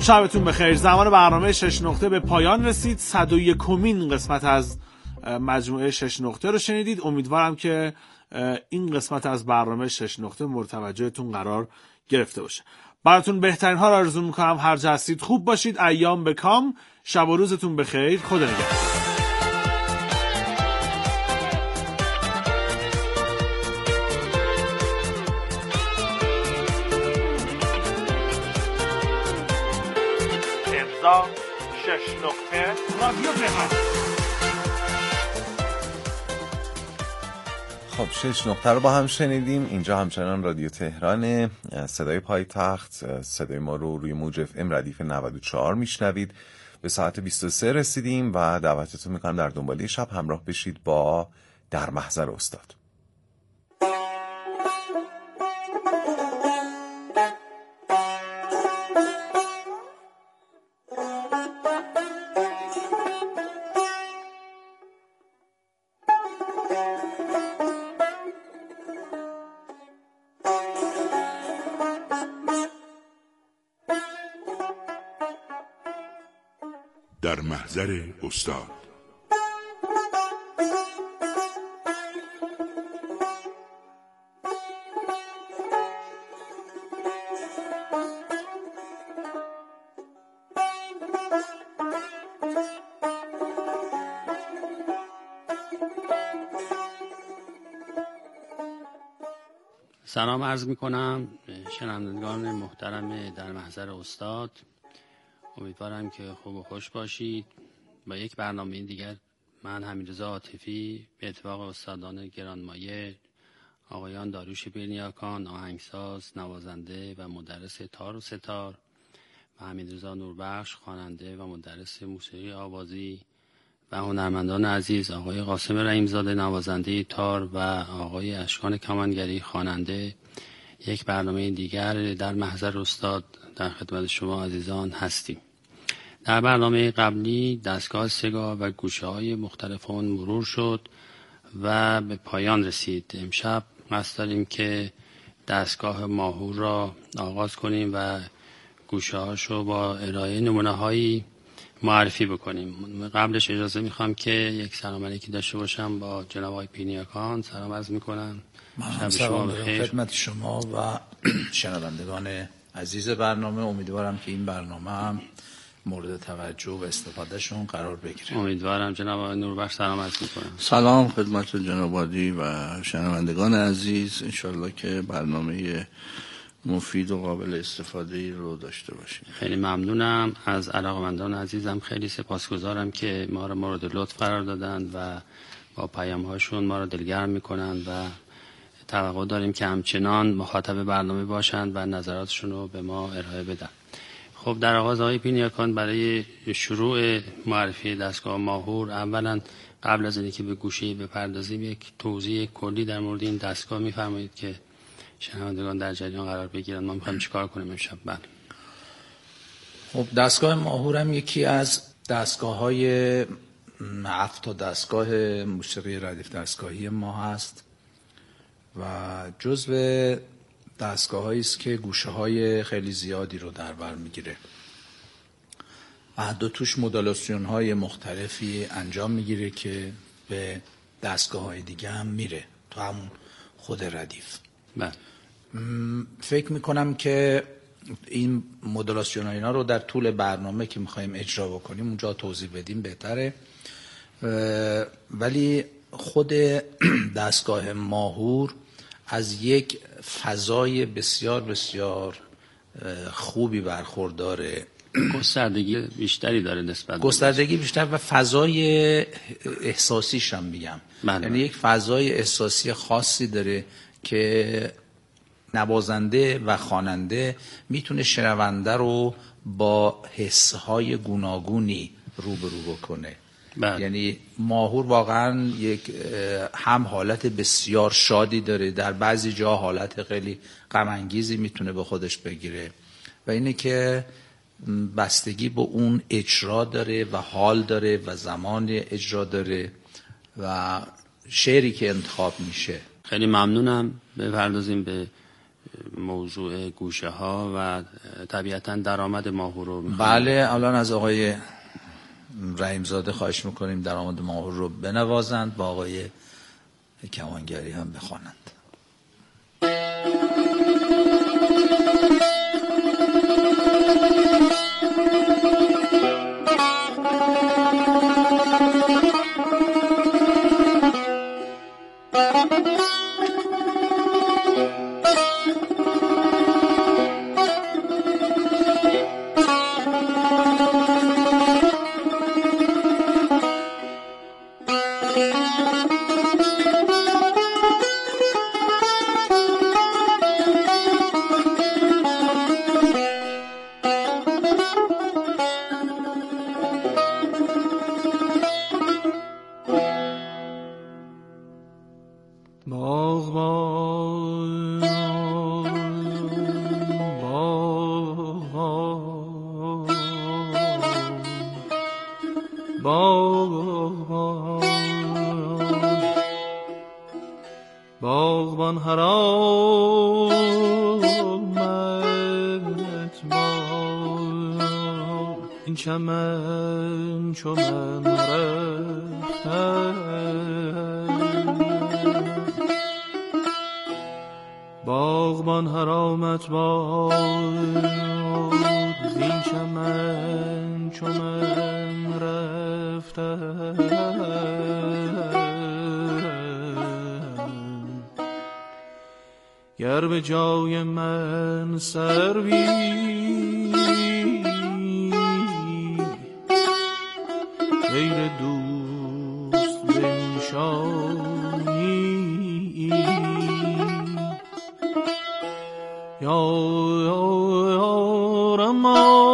شبتون بخیر. زمان برنامه 6 نقطه به پایان رسید. 101مین قسمت از مجموعه 6 نقطه رو شنیدید. امیدوارم که این قسمت از برنامه 6 نقطه مورد توجهتون قرار گرفته باشه. براتون بهترین ها رو آرزو میکنم. هر جا هستید خوب باشید. ایام بکام. شب و روزتون بخیر. خدا نگهدار. امضا 6 نقطه رادیو تهران. خب 6 نقطه رو با هم شنیدیم. اینجا همچنان رادیو تهران، صدای پایتخت. صدای ما رو روی موج اف ام ردیف 94 میشنوید. به ساعت 23 رسیدیم و دعوتتون میکنم در دنباله شب همراه بشید با در محضر استاد. در محضر استاد. سلام عرض می کنم شنوندگان محترم در محضر استاد. امیدوارم که خوب و خوش باشید. با یک برنامه دیگر من حمیدرضا عاطفی به اتفاق استادان گرانمایه آقایان داریوش بینیاکان، آهنگساز، نوازنده و مدرس تار و ستار، و حمیدرضا نوربخش، خواننده و مدرس موسیقی آوازی، و هنرمندان عزیز آقای قاسم رحیمزاده نوازنده تار و آقای اشکان کمانگری خواننده، یک برنامه دیگر در محضر استاد در خدمت شما عزیزان هستیم. در برنامه قبلی دستگاه سگا و گوشه‌های مختلف آن مرور شد و به پایان رسید. امشب قصد داریم که دستگاه ماهور را آغاز کنیم و گوشه‌هاشو با ارائه نمونه‌هایی معرفی بکنیم. قبلش اجازه میخوام که یک سلام علیکی داشته باشم با جناب آقای پینیاکان. سلام عرض میکنم. شب شما بخیر خدمت شما و شنوندگان عزیز برنامه. امیدوارم که این برنامه هم مورد توجه و استفادهشون قرار بگیره. امیدوارم. جناب آقای نوربخش سلام عرض میکنم. سلام خدمت جناب عالی و شنوندگان عزیز. انشالله که برنامه مفید و قابل استفاده ای رو داشته باشیم. خیلی ممنونم از علاقمندان عزیزم. خیلی سپاسگزارم که ما رو مورد لطف قرار دادن و با پیام‌هاشون ما رو دلگرم میکنن و توقع داریم که همچنان مخاطب برنامه باشند و نظراتشون رو به ما ارائه بدن. خب در آغاز آقای پینیاکان برای شروع معرفی دستگاه ماهور، اولا قبل از اینکه به گوشه بپردازیم یک توضیح کلی در مورد این دستگاه میفرمایید که شنوندگان در جریان قرار بگیرن. ما میخوایم چیکار کنیم امشب؟ بله. خب دستگاه ماهور هم یکی از دستگاه‌های 7 تا دستگاه موسیقی ردیف دستگاهی ما هست و جزو دستگاه‌هایی است که گوشه‌های خیلی زیادی رو در بر میگیره و توش مدولاسیون‌های مختلفی انجام میگیره که به دستگاه‌های دیگه هم میره تو همون خود ردیف. بله. فکر میکنم که این مدولاسیون ها اینا رو در طول برنامه که میخوایم اجرا بکنیم اونجا توضیح بدیم بهتره، ولی خود دستگاه ماهور از یک فضای بسیار بسیار خوبی برخورداره. گستردگی بیشتری داره نسبت گستردگی بیشتر و فضای احساسیش هم میگم. یعنی یک فضای احساسی خاصی داره که نوازنده و خواننده میتونه شنونده رو با حسهای گوناگونی روبرو بکنه. یعنی ماهور واقعا یک هم حالت بسیار شادی داره، در بعضی جا حالت خیلی غم انگیزی میتونه به خودش بگیره و اینه که بستگی به اون اجرا داره و حال داره و زمان اجرا داره و شعری که انتخاب میشه. خیلی ممنونم. بپردازیم به موضوع گوشه ها و طبیعتا درآمد ماهور رو بله، الان از آقای رحیمزاده خواهش میکنیم درآمد ماهور رو بنوازند، با آقای کمانگری هم بخوانند. باغبان حرامت باد، این چمن چو من رفتم. باغبان حرامت باد، این چمن چو من رفتم. گر به جای من سروی غیر دوست بنشانی، یارم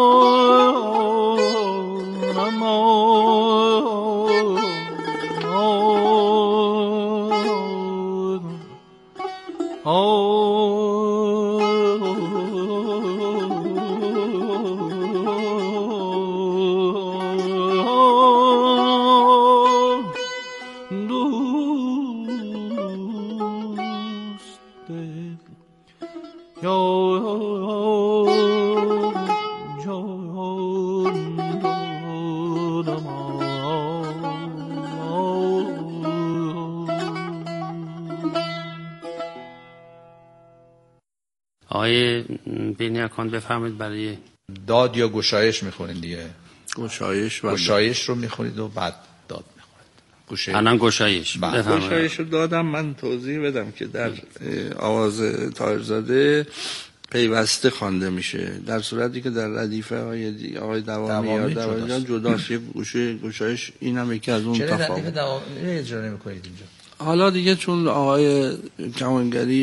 آقای بینیاکان بفرمایید. برای داد یا گشایش میخونید دیگه؟ گشایش رو میخونید و بعد داد میخونید. الان گشایش. گشایش رو دادم. من توضیح بدم که در آواز طاهرزاده پیوسته خوانده میشه، در صورتی که در ردیف آقای دوامی یا دوامی جداست. یک گشایش این هم یکی از اون تفاوت. چرا ردیف دوامی اجرا نمی‌کنید اینجا؟ حالا دیگه چون آقای کمانگری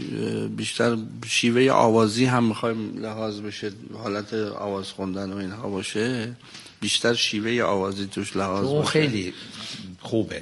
بیشتر شیوه آوازی هم میخوایم لحاظ بشه، حالت آواز خوندن و اینها باشه، بیشتر شیوه آوازی توش لحاظ باشه. اون خیلی خوبه.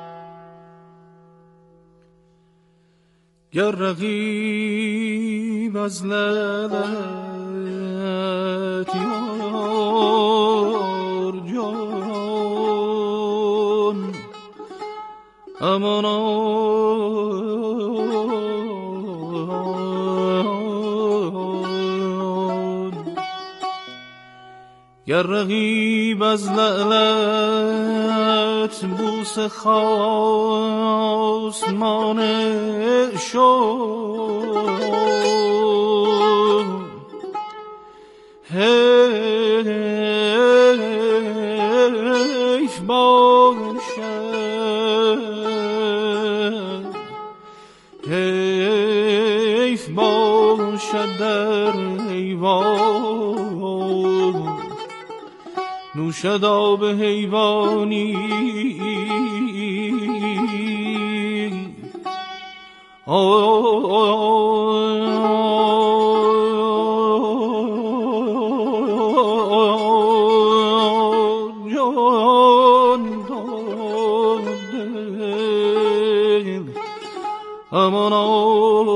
گر رقیب رقیب از لعلت یار جان امانا گر رقیب از لعلت بوس خواست مانع شد حیف باشد حیف باشد در حیوان نوشد آب حیوانی جان دل امانا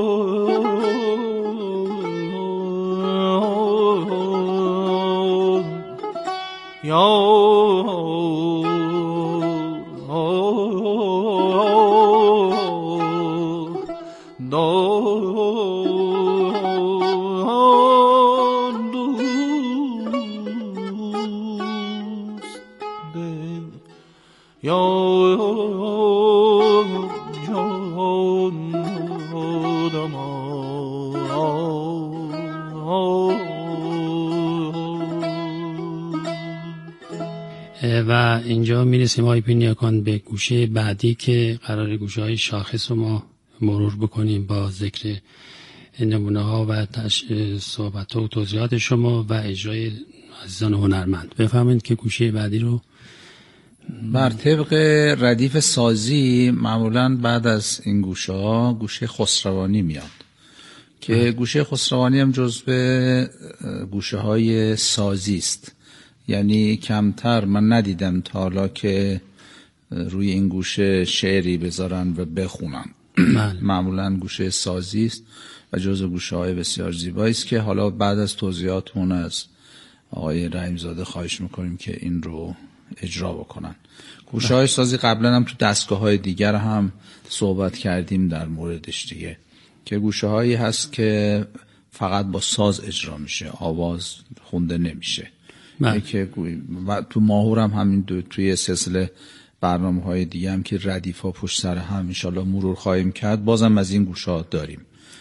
و اینجا میرسیم آقای پینیاکان به گوشه بعدی که قرار گوشه های شاخص رو ما مرور بکنیم با ذکر نمونه ها و صحبت ها و توضیحات شما و اجرای عزیزان هنرمند. بفهمید که گوشه بعدی رو بر طبق ردیف سازی معمولا بعد از این گوشه ها گوشه خسروانی میاد که گوشه خسروانی هم جزو گوشه های سازی است. یعنی کمتر من ندیدم تا حالا که روی این گوشه شعری بذارن و بخونن. معمولا گوشه سازی است و جزو گوشه های بسیار زیبایی است که حالا بعد از توضیحاتمون از آقای رحیم‌زاده خواهش میکنیم که این رو اجرا بکنن. گوشه های سازی قبلا هم تو دستگاه های دیگر هم صحبت کردیم در موردش دیگه، که گوشه هایی هست که فقط با ساز اجرا میشه، آواز خونده نمیشه. که و تو ماهور هم همین توی سلسله برنامه های دیگه هم که ردیف ها پشت سر هم انشالله مرور خواهیم کرد، بازم از این گوشه ها داریم.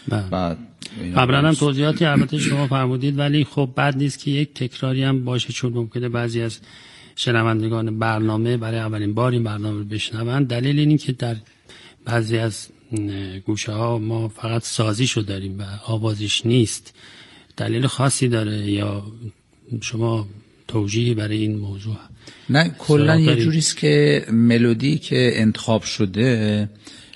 قبلا هم توضیحاتی البته شما فرمودید، ولی خب بد نیست که یک تکراری هم باشه، چون ممکنه بعضی از شنوندگان برنامه برای اولین بار این برنامه رو بشنون. دلیل اینه که در بعضی از گوشه ها ما فقط سازیشو داریم و آوازش نیست. دلیل خاصی داره یا شما توجیهی برای این موضوع؟ نه، کلا یه جوریست که ملودی که انتخاب شده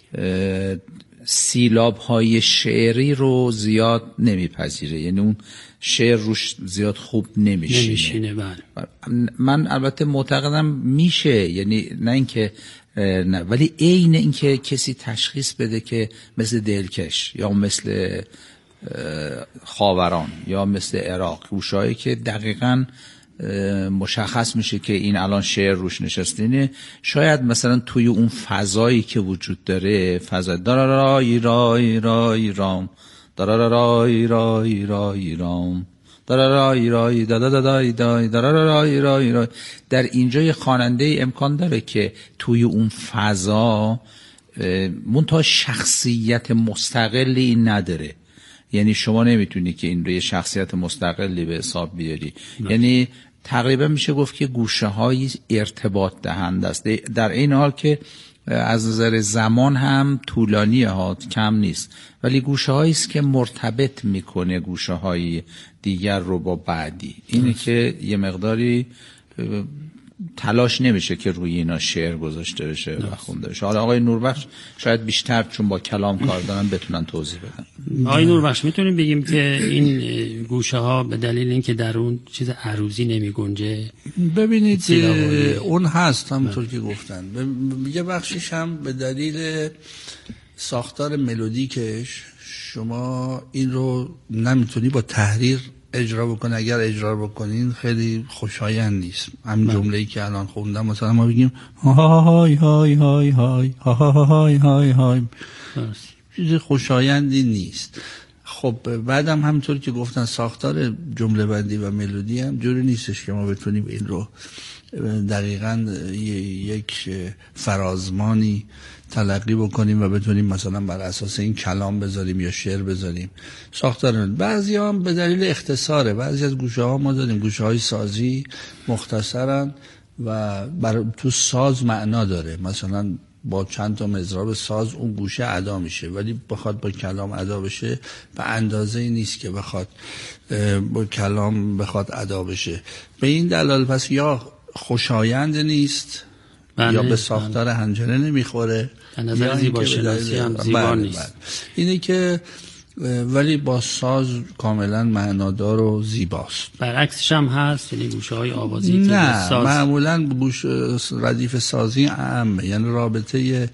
سیلاب های شعری رو زیاد نمیپذیره، یعنی اون شعر روش زیاد خوب نمیشینه. من البته معتقدم میشه، یعنی نه اینکه نه، ولی عین اینکه کسی تشخیص بده که مثل دلکش یا مثل خاوران یا مثل عراق، گوشهایی که دقیقاً مشخص میشه که این الان شعر روش نشستینه، شاید مثلا توی اون فضایی که وجود داره، فضا دارای رای رای رام دارای رای رای رام دارای رای دادای دای دارای رای رای، در اینجا یه خواننده امکان داره که توی اون فضا منتها شخصیت مستقلی نداره. یعنی شما نمیتونی که این رو یه شخصیت مستقلی به حساب بیاری. یعنی تقریبا میشه گفت که گوشه های ارتباط دهنده است، در این حال که از نظر زمان هم طولانی ها کم نیست، ولی گوشه هایی است که مرتبط میکنه گوشه های دیگر رو با بعدی. اینه که یه مقداری تلاش نمیشه که روی اینا شعر گذاشته بشه و خونده بشه. حالا آقای نوربخش شاید بیشتر چون با کلام کار دارن بتونن توضیح بدن. آقای نوربخش میتونیم بگیم که این گوشه ها به دلیل اینکه در اون چیز عروضی نمی گنجه، ببینید اون هست همونطور که گفتن، یه بخشش هم به دلیل ساختار ملودیکش شما این رو نمیتونی با تحریر اجرا بکنی. اگر اجرا بکنین خیلی خوشایند نیست. همین جمله‌ای که الان خوندم مثلا ما بگیم های های های های های های های، چیز خوشایندی نیست. خب بعدم همونطور که گفتن ساختار جمله بندی و ملودی هم جوری نیستش که ما بتونیم این رو دقیقاً یک فرازمانی تلقی بکنیم و بتونیم مثلا بر اساس این کلام بذاریم یا شعر بذاریم. ساختار بعضی هم به دلیل اختصاره، بعضی از گوشه ها ما داریم گوشه های سازی مختصرن و تو ساز معنا داره، مثلا با چند تا مضراب ساز اون گوشه ادا میشه، ولی بخواد با کلام ادا بشه به اندازه نیست که بخواد با کلام بخواد ادا بشه. به این دلال پس یا خوشایند نیست یا به ساختار حنجره نمیخوره یا زیبا شناسی هم زیبا نیست. اینه که ولی با ساز کاملا معنادار و زیباست. برعکسش هم هست، یعنی گوشه های آوازی نه ساز... معمولا ردیف سازی عامه، یعنی رابطه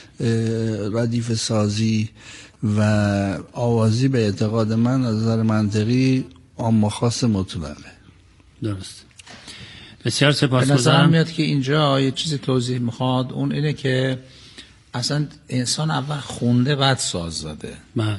ردیف سازی و آوازی به اعتقاد من از نظر منطقی عام و خاص مطلقه. درست. بسیار سپاسگزارم. به نظرم میاد که اینجا یه چیزی توضیح میخواد، اون اینه که اصلا انسان اول خونده بعد ساز زده. بله.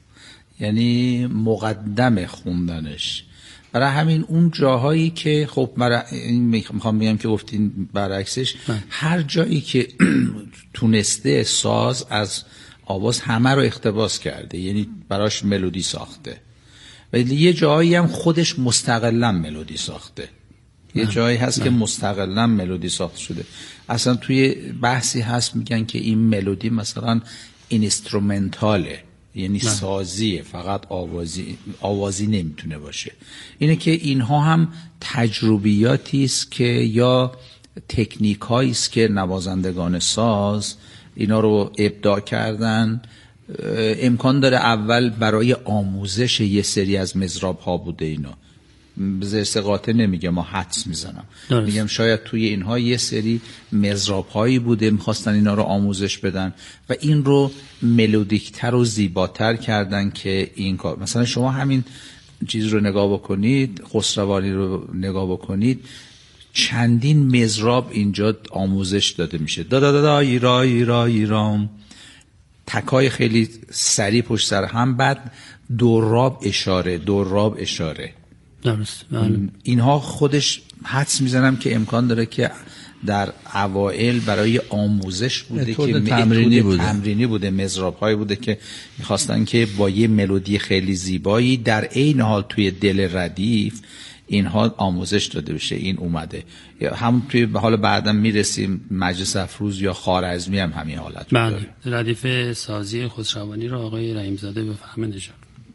یعنی مقدم خوندنش. برای همین اون جاهایی که خب میخوام بگم که گفتین برعکسش، هر جایی که تونسته ساز از آواز همه رو اقتباس کرده، یعنی براش ملودی ساخته، ولی یه جایی هم خودش مستقلاً ملودی ساخته. یه جایی هست که مستقلاً ملودی ساخته شده. اصلا توی بحثی هست میگن که این ملودی مثلا اینسترومنتاله، یعنی سازیه، فقط آوازی نمیتونه باشه. اینه که اینها هم تجربیاتی است که یا تکنیکایی است که نوازندگان ساز اینا رو ابداع کردن. امکان داره اول برای آموزش یه سری از مضراب ها بوده، اینا زرس قاطع نمیگم، ما حدس میزنم، میگم شاید توی اینها یه سری مضراب هایی بوده میخواستن اینا رو آموزش بدن و این رو ملودیکتر و زیباتر کردن که این کار. مثلا شما همین چیز رو نگاه بکنید، خسروانی رو نگاه بکنید، چندین مضراب اینجا آموزش داده میشه. دا دا دا دا ایرا ایرا ایرام، تکای خیلی سریع پشت سر هم، بعد دوراب اشاره. درست. اینها خودش حدس میزنم که امکان داره که در اوائل برای آموزش بوده که تمرینی بوده، مضراب‌هایی بوده که می‌خواستن که با یه ملودی خیلی زیبایی در عین حال توی دل ردیف اینها آموزش داده بشه. این اومده هم توی حالا بعداً میرسیم مجلس افروز یا خوارزمی هم همین حالت داره. ردیف سازی خسروانی رو آقای رحیم‌زاده بفهمن نشان.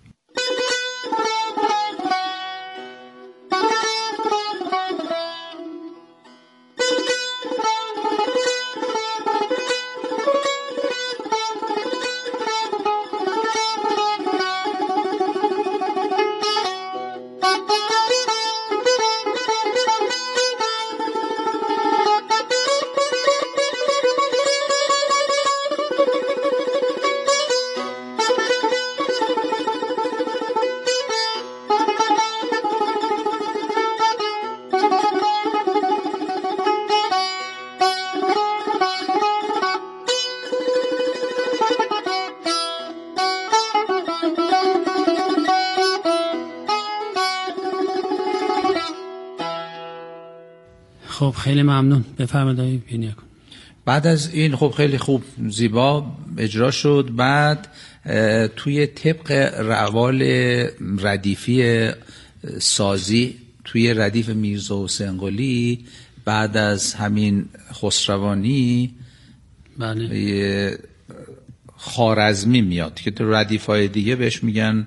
خب خیلی ممنون. بفرمایید آقای پینیاکو. بعد از این خب خیلی خوب زیبا اجرا شد. بعد توی طبق روال ردیفی سازی توی ردیف میرزا حسین قلی بعد از همین خسروانی بله خوارزمی میاد که تو ردیف‌های دیگه بهش میگن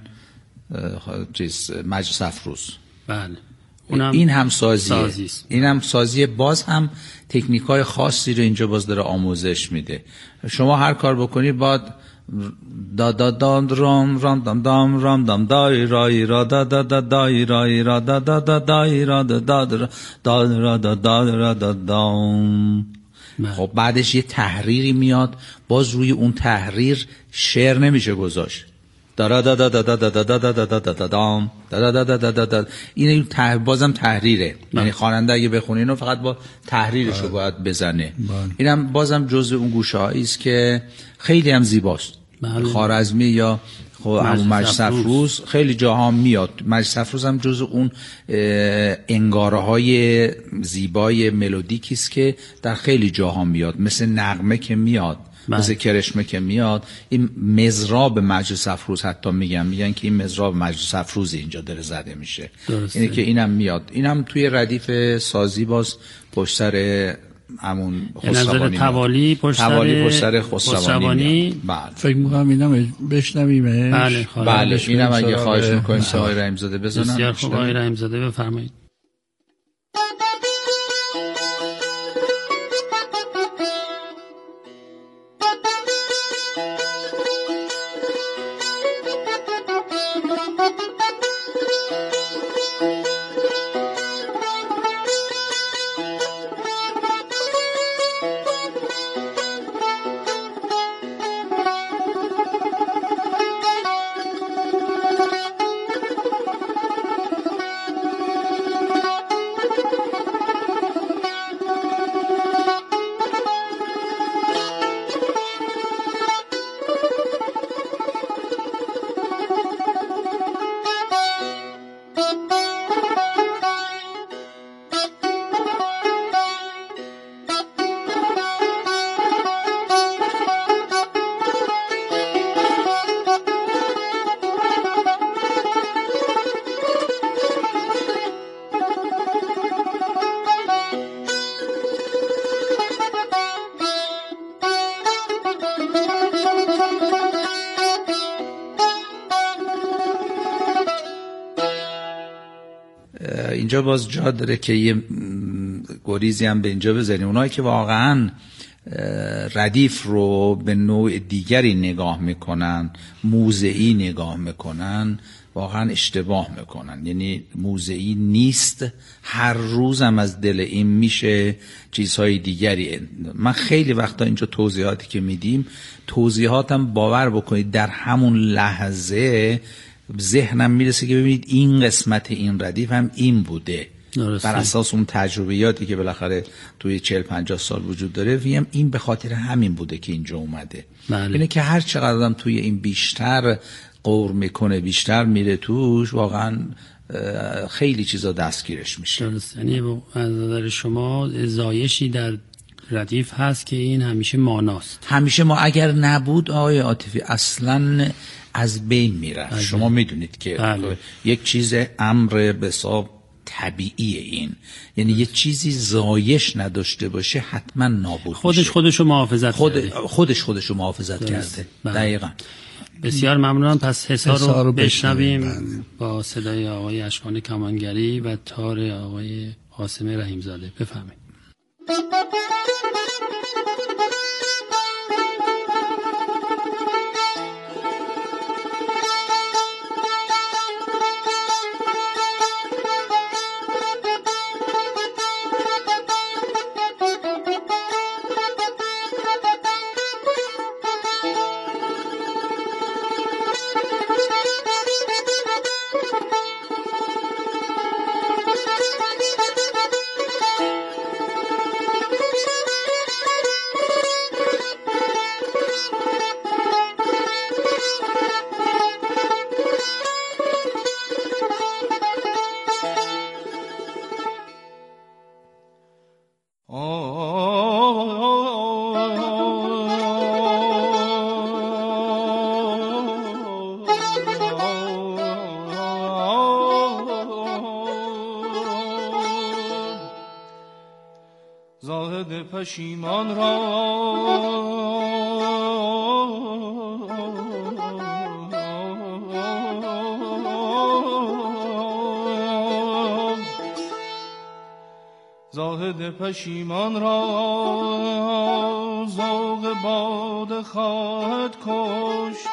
مجلس افروز. بله این هم سازیه. این هم سازیه. باز هم تکنیک‌های خاصی رو اینجا باز داره آموزش میده. شما هر کار بکنید باید دا دا دام رام رام دام دام رام دام دای رای را دا دا دا دای رای را دا دا دا دای را دا دا دا دا را دا دا را دا دام. خب بعدش یه تحریری میاد، باز روی اون تحریر شعر نمیشه گذاشت. این بازم تحریره، یعنی خواننده اگه بخونه اینو فقط با تحریرش رو باید بزنه. اینم بازم جزء اون گوشه‌هایی است که خیلی هم زیباست. خوارزمی یا همون مجلس سفروز خیلی جاها میاد. مجلس سفروز هم جزء اون انگاره‌های زیبای ملودیکی است که در خیلی جاها میاد، مثل نغمه که میاد، مثل کرشمه که میاد. این مزراب مجلس سفروز حتی میگن که این مزراب مجلس سفروز اینجا داره زده میشه. اینه که اینم میاد. اینم توی ردیف سازی باز پشت سر همون خسروانی توالی پشت سر خسروانی. بله فکر می‌کنم اینم بشنویم. بله اینم اگه خواهش می‌کنیم آقای رحیم‌زاده بزنن. بسیار خوب آقای رحیم‌زاده بفرمایید. اینجا باز جا داره که یه گریزی هم به اینجا بذاریم. اونایی که واقعا ردیف رو به نوع دیگری نگاه میکنن، موضعی نگاه میکنن، واقعا اشتباه میکنن. یعنی موضعی نیست، هر روز هم از دل این میشه چیزهای دیگری. من خیلی وقتا اینجا توضیحاتی که میدیم، توضیحاتم باور بکنید در همون لحظه ذهنم میرسه که ببینید این قسمت این ردیف هم این بوده. بر اساس اون تجربیاتی که بالاخره توی 40-50 سال وجود داره، ویم این به خاطر همین بوده که اینجا اومده. اینه که هر چقدر آدم توی این بیشتر غور میکنه، بیشتر میره توش، واقعا خیلی چیزا دستگیرش میشه. درست. یعنی از نظر شما زایشی در ردیف هست که این همیشه ماناست. همیشه ما اگر نبود آقای عاطفی اصلاً از بین میره. شما میدونید که یک چیز امر به حساب طبیعیه این، یعنی یه چیزی زایش نداشته باشه حتما نابود میشه. خودشو محافظت خودشو محافظت کرده. دقیقاً. بسیار ممنونم. پس حسا رو بشنویم با صدای آقای اشکان کمانگری و تار آقای قاسم رحیم‌زاده. بفرمایید. زاهد پشیمان را زاهد پشیمان را ذوق باده خواهد کشت.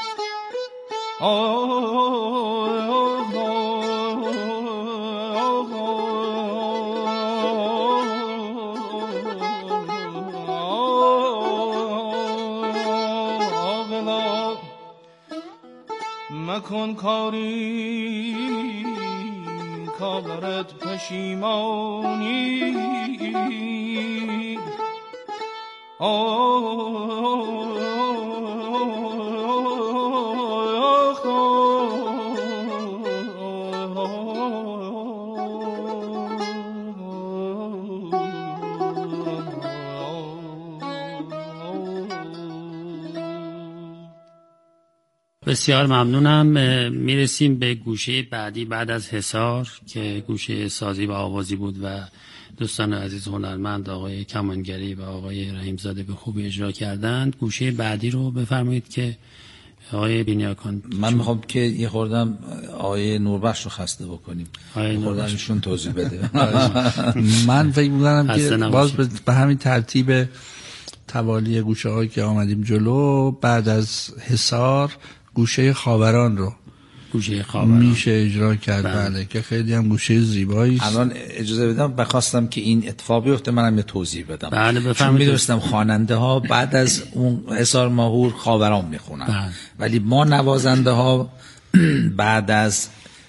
مکن کاری کابرت پشیمانی بسیار ممنونم. میرسیم به گوشه بعدی بعد از حصار که گوشه سازی و آوازی بود و دوستان عزیز هنرمند آقای کمانگری و آقای رحیمزاده به خوبی اجرا کردند. گوشه بعدی رو بفرمایید که آقای بینیاکان. من میخوام که یه خوردم آقای نوربخش رو خسته بکنیم، خوردمشون توضیح بده. من فکر می‌کنم که باز به همین ترتیب توالی گوشه هایی که آمدیم جلو، بعد از حصار گوشه خاوران رو میشه اجرا کرد. بله که خیلی هم گوشه زیبایی است. الان اجازه بدم بخواستم که این اتفاق بیفته منم یه توضیح بدم. بله بفرمایید. چون می‌دونستم خواننده ها بعد از اون حصار ماهور خاوران میخونن، ولی ما نوازنده ها بعد از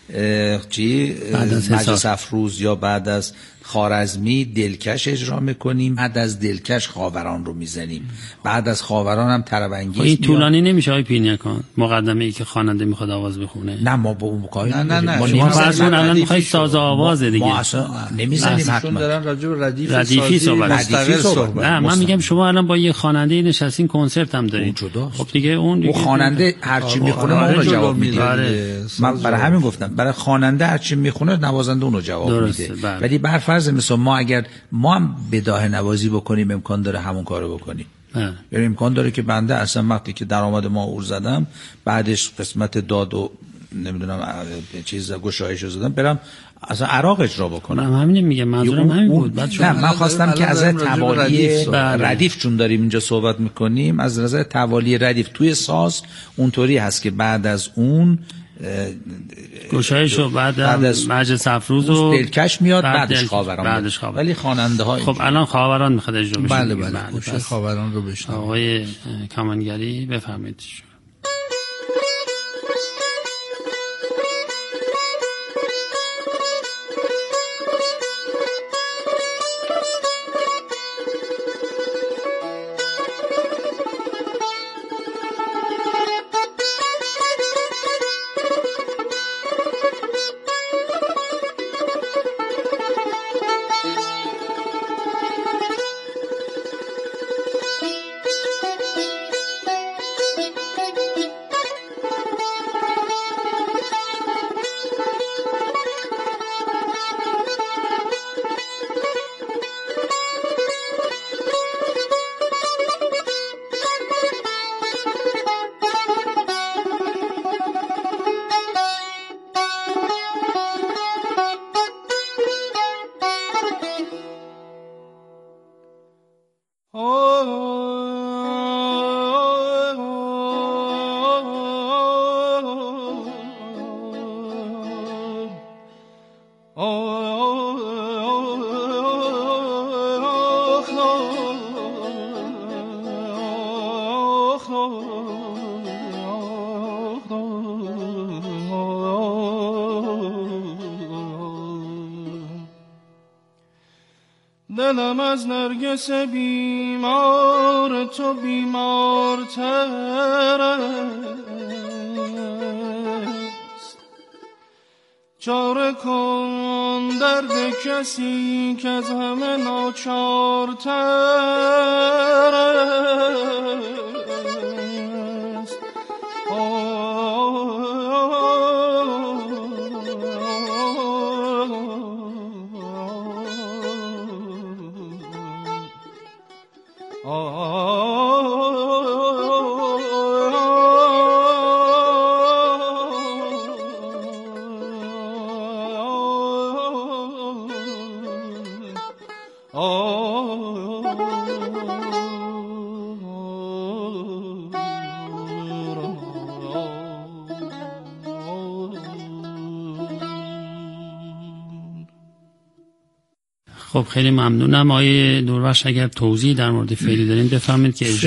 مجلس افروز یا بعد از خوارزمی دلکش اجرا میکنیم، بعد از دلکش خاوران رو میزنیم، بعد از خاوران هم طرب‌انگیز. این طولانی نمیشه آقای پینیاکان مقدمه ای که خواننده میخواد آواز بخونه؟ نه ما با اون مقایسه نه شما فرض کن الان میخواید ساز آواز دیگه ما اصلا نمیزنیم، چون دارن راجع به ردیفی صحبت. نه من میگم شما الان با یه خواننده نشستین کنسرت هم دارین. خب دیگه اون خواننده هر چی میخونه ما اون جواب میده. من برای همین گفتم برای خواننده هر چی میخونه نوازنده اون رو جواب میده. ولی بر فرض مثلا ما اگر ما هم بداهه نوازی بکنیم امکان داره همون کارو بکنیم. یعنی امکان داره که بنده اصلا وقتی که درآمد ما اور زدم بعدش قسمت داد و نمیدونم چیز گشایش زدم برم اصلا عراق اجرا بکنم. همین میگم منظورم همین بود. نه من خواستم که از توالی ردیف چون داریم اینجا صحبت میکنیم از نظر توالی ردیف توی ساز اونطوری هست که بعد از اون گشایش و بعد از مجلس افروز و دلکش میاد بعدش خاوران. ولی خواننده ها خب الان خاوران میخواد اجرا بشه. بله گوشه خاوران رو بشنویم. آقای کمانگری بفرمایید. دلم از نرگس بیمار تو بیمارتر است، چاره کن درد کسی که از همه ناچارتر است. خب خیلی ممنونم. آقای نوربخش اگر توضیح در مورد فعلی دارین بفرمایید که